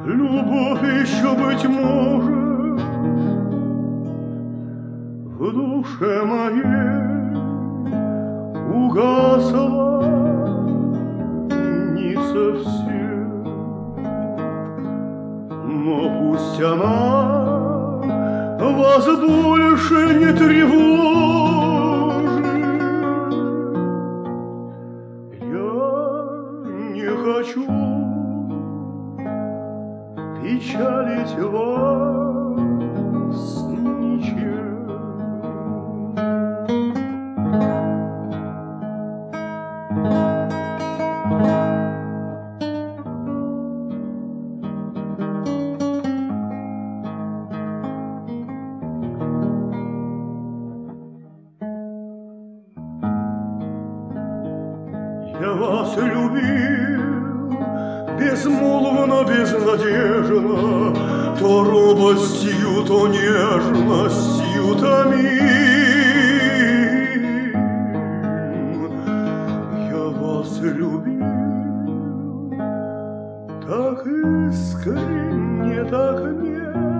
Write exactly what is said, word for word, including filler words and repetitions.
Любовь еще, быть может, в душе моей угасла не совсем, но пусть она вас больше не тревожит. Я не хочу печалить вас ничем. Я вас любил безмолвно, безнадежно, то робостью, то нежностью томим. Я вас любил так искренне, так нежно,